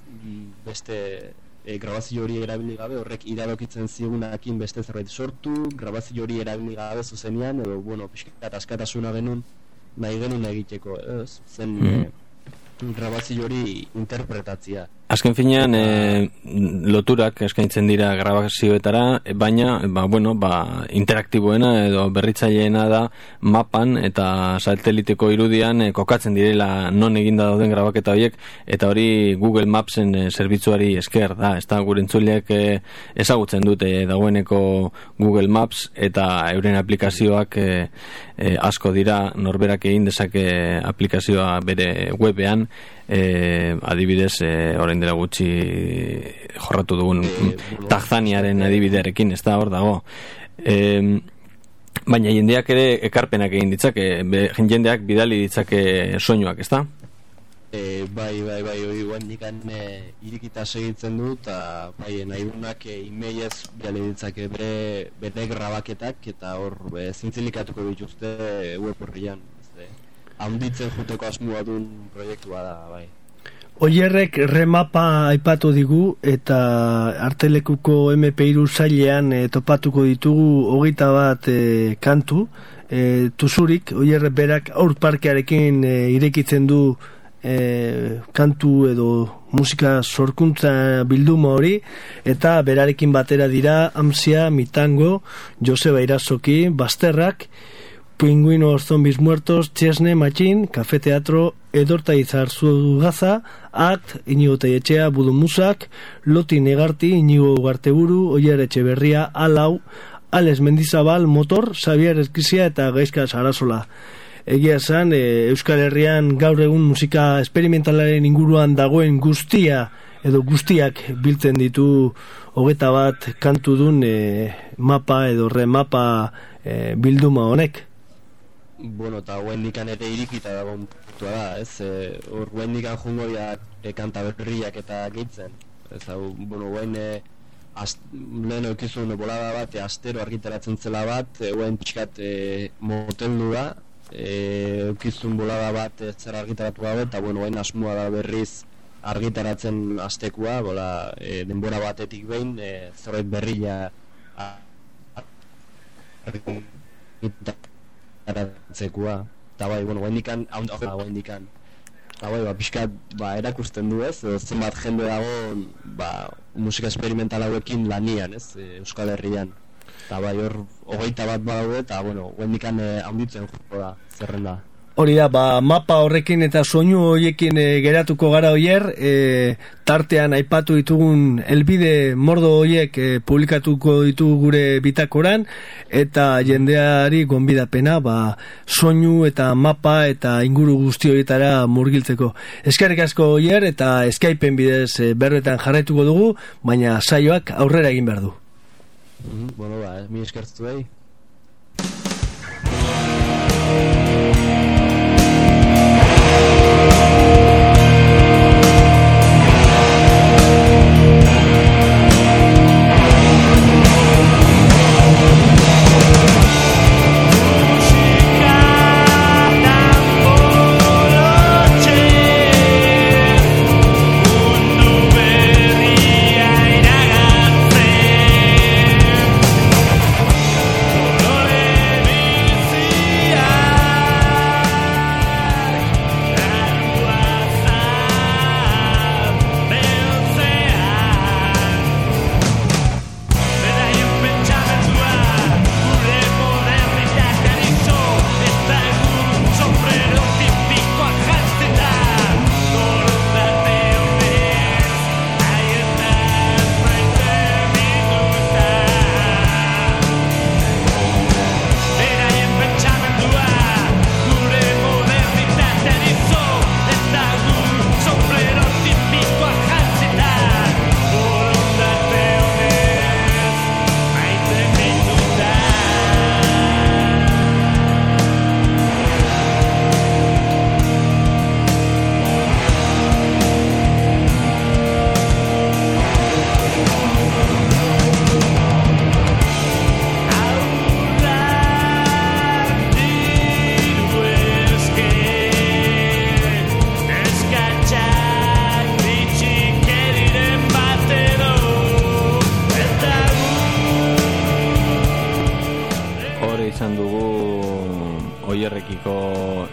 beste e, grabazio hori erabili gabe, horrek iradokitzen zigunakin beste zerbait sortu, grabazio hori erabili gabe zuzenean, edo, bueno, pixkat askatasuna genuen nahi genuen egiteko, ez? Zen mm. e, grabazio hori interpretatzia. Azken finean, e, loturak eskaintzen dira grabazioetara, baina, ba, bueno, ba, interaktiboena edo berritzaileena da mapan eta sateliteko irudian e, kokatzen direla non eginda dauden grabaketa horiek, eta hori Google Mapsen e, zerbitzuari esker da, ez da, gure entzuleak e, ezagutzen dute dagoeneko Google Maps, eta euren aplikazioak e, e, asko dira, norberak egin dezake aplikazioa bere webean, e, adibidez, e, orain dela gutxi jorratu dugun e, Tanzaniaren adibidearekin, ez da, hor dago. E, baina jendeak ere ekarpenak egin ditzake, be, jendeak bidali ditzake soinuak, ez da? E, bai, bai, bai, hori guen nikan e, irikita segitzen du, eta bai, nahi dunak e, emailez bidali ditzake bere, bere grabaketak, eta hor e, zintzilikatuko dituzte e, web horrian. Haunditzen juteko asmoa duen proiektua da, bai. Oierrek remapa aipatu digu, eta artelekuko eme pe hiru sailean e, topatuko ditugu hogeita bat e, kantu, e, tuzurik, Oierrek berak aur parkearekin e, irekitzen du e, kantu edo musika sorkuntza bilduma hori, eta berarekin batera dira Amsia, Mitango, Joseba Irazoki, Basterrak, Pingüinos Zombies Muertos, Chesne, Machín, Café Teatro, Edorta Izarzugaza, Act, Inigo Teietxea, Budu Musak, Loti Negarti, Inigo Ugarteburu, Oier Etxeberria, Alau, Alex Mendizabal, Motor, Xavier Eskizia eta Gaizka Sarasola. Egia esan, e, Euskal Herrian gaur egun musika esperimentalaren inguruan dagoen guztia edo guztiak biltzen ditu hogeta bat kantu dun e, mapa edo remapa e, bilduma honek. Bueno, eta guen dikan ere irikita dagoen puntua da, ez? Hor e, guen dikan jungo dira e, kanta berriak eta gehitzen. Ez hau, bueno, guen e, lehen eukizun bolada bat, e, astero argitaratzen zela bat, e, guen pixkat e, moteldu da, e, eukizun bolada bat e, zer argitaratu gabe, eta bueno, guen asmoa da berriz argitaratzen astekua, bola, e, denbora batetik behin, e, zerbait berria argitaratzekua, eta bai, bueno, guen dikan, hau da, guen dikan. Eta bai, ba, pixkat, ba, erakusten du, ez, zenbat jende dago, ba, musika experimental hauekin lanian, ez, Euskal Herrian. Eta bai, hor, hogeita bat badaude, eta, bueno, guendikan eh, handitzen joko da, zerrenda. Hori da, ba, mapa horrekin eta soinu horiekin e, geratuko gara Oier, e, tartean aipatu ditugun elbide mordo horiek e, publikatuko ditugu gure bitakoran, eta jendeari gonbidapena, ba, soinu eta mapa eta inguru guzti horietara murgiltzeko. Eskerrik asko Oier, eta Skypeen bidez e, berbetan jarraituko dugu, baina saioak aurrera egin behar du. Mm-hmm, bueno, ba, mi eskertzu behi.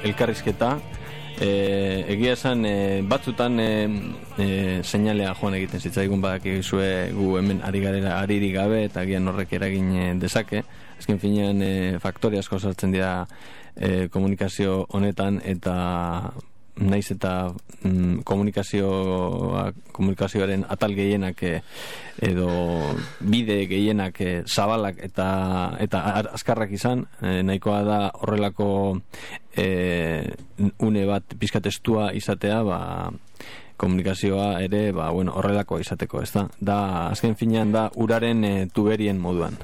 elkarrizketa. E, egia esan e, batzutan e, e, seinalea joan egiten zitzaigun badakizue gu hemen ari garela aririk gabe eta agian horrek eragin e, dezake. Azken finean e, faktore asko sartzen dira e, komunikazio honetan eta naiz eta mm, komunikazioa, komunikazioaren atal gehienak e, edo bide gehienak e, zabalak eta eta azkarrak izan, e, nahikoa da horrelako e, une bat pizkatestua izatea, ba, komunikazioa ere ba, bueno, horrelako izateko, ez da? Da, azken finean da uraren e, tuberien moduan.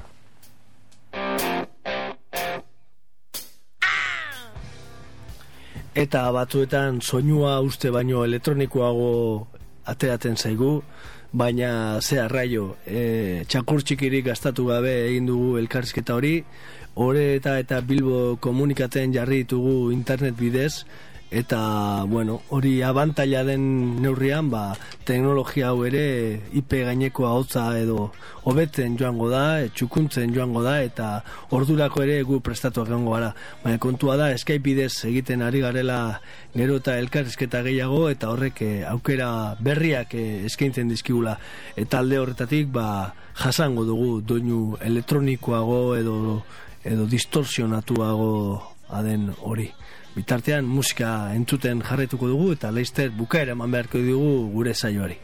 Eta batzuetan soinua uste baino elektronikoago ateratzen zaigu, baina ze arraio, e, txakur txikirik gastatu gabe egin dugu elkarrizketa hori, ore eta eta Bilbo komunikatzen jarri ditugu internet bidez, eta, bueno, hori abantaila den neurrian, ba, teknologia hau ere I P gaineko ahotsa edo hobetzen joango da, txukuntzen joango da, eta ordurako ere gu prestatuak egongo gara. Baina kontua da, Skype bidez egiten ari garela gero eta elkarrizketa gehiago, eta horrek aukera berriak eskaintzen dizkigula. Eta alde horretatik, ba, jasango dugu doinu elektronikoago edo, edo distorsionatuago aden hori. Bitartean musika entzuten jarraituko dugu eta laster bukaera eman beharko dugu gure saioari.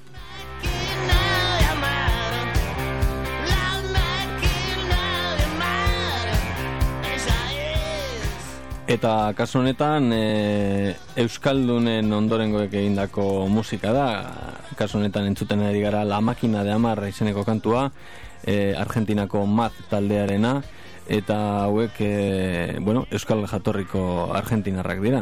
Eta kasu honetan e, Euskaldunen ondorengoek egindako musika da. Kasu honetan entzuten ari gara La Máquina de Amar izeneko kantua, e, Argentinako Mad taldearena. Eta hauek, e, bueno, euskal jatorriko argentinarrak dira.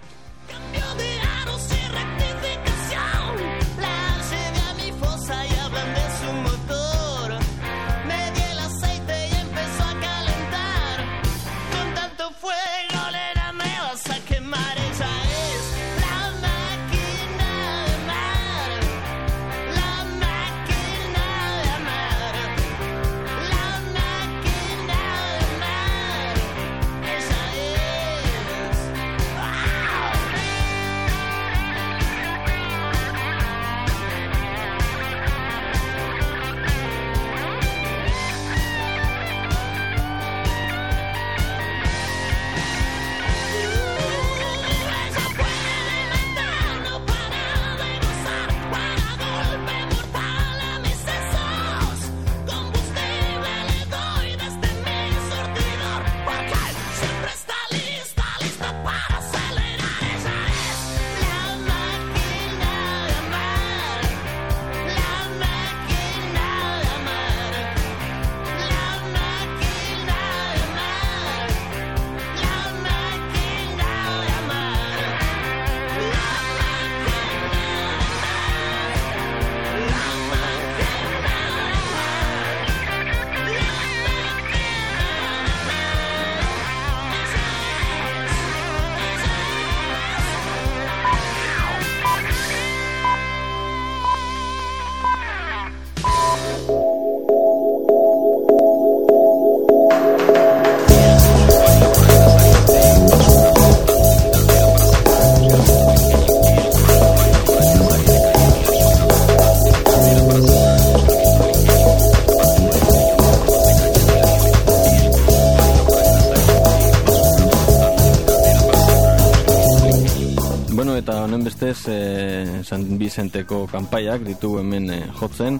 Bestez, eh, San Vicenteko kanpaiak ditugu hemen eh, jotzen.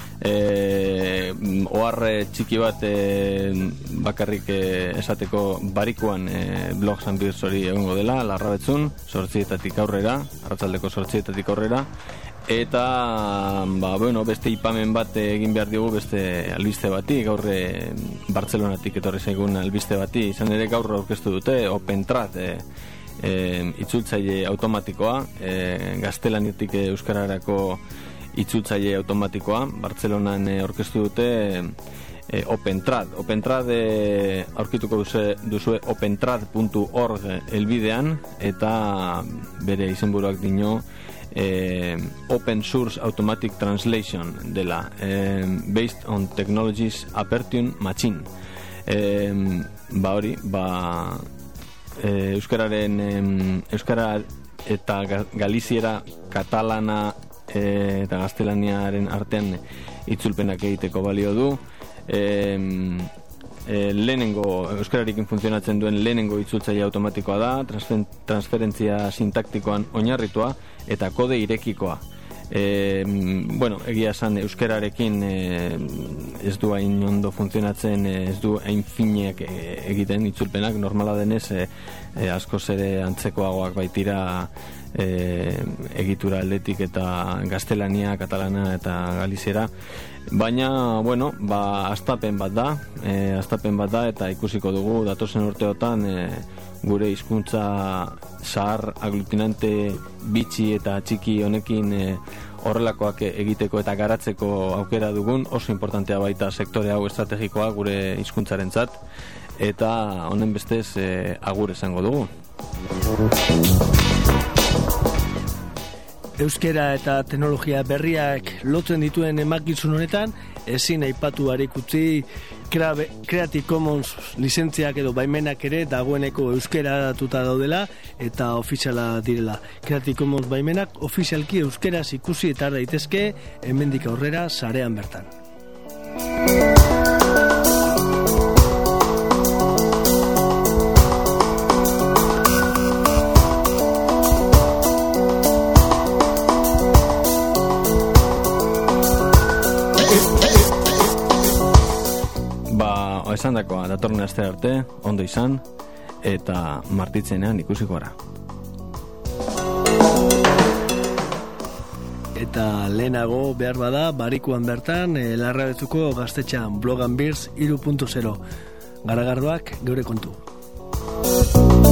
Eh, oharre txiki bat eh, bakarrik eh, esateko barikuan eh, blog San Birz hori egongo dela, Larrabetzun, zortzietatik aurrera, arratsaldeko zortzietatik aurrera. Eta, ba, bueno, beste ipamen bat egin behar diogu beste albiste bati, gaur eh, Bartzelonatik etorri zaigun albiste bati, izan ere gaur aurkeztu dute, OpenTrad, eh, E, itzultzaile automatikoa, e, gaztelanitik euskararako itzultzaile automatikoa, Bartzelonan e, orkestu dute e, OpenTrad. OpenTrad e, aurkituko duzue, duzue opentrad puntu org elbidean, eta bere izenburuak dino e, Open Source Automatic Translation dela, e, based on technologies Aperture Machine. E, ba hori, ba e, euskararen em, euskara eta galiziera, katalana e, eta gaztelaniaren artean itzulpenak egiteko balio du. E, e, lehenengo euskararekin funtzionatzen duen lehenengo itzultzaile automatikoa da, transfer, transferentzia sintaktikoan oinarritua eta kode irekikoa. E, bueno, egia esan euskararekin e, ez du hain ondo funtzionatzen, ez du hain fineak egiten itzulpenak, normala denez e, e, askoz ere antzekoagoak baitira e, egitura aldetik eta gaztelania, katalana eta galiziera, baina, bueno, ba, astapen bat da, e, astapen bat da eta ikusiko dugu datozen urteotan e, gure hizkuntza zahar aglutinante bitxi eta txiki honekin e, horrelakoak egiteko eta garatzeko aukera dugun, oso importantea baita sektore hau estrategikoa gure hizkuntzarentzat eta honen bestez e, agur esango dugu. Euskera eta teknologia berriak lotzen dituen emakizun honetan, ezin aipatu barik utzi Creative Commons lizentziak edo baimenak ere dagoeneko euskeratuta daudela eta ofiziala direla. Creative Commons baimenak ofizialki euskeraz ikusi eta daitezke hemendik aurrera sarean bertan. Esan dakoa, datorren aste arte, ondo izan, eta martitzenean ikusiko gara. Eta lehenago behar bada, barikuan bertan, e, Larrabetuko gaztetxean Blog and Beers hiru puntu zero. Garagardoak geure kontu.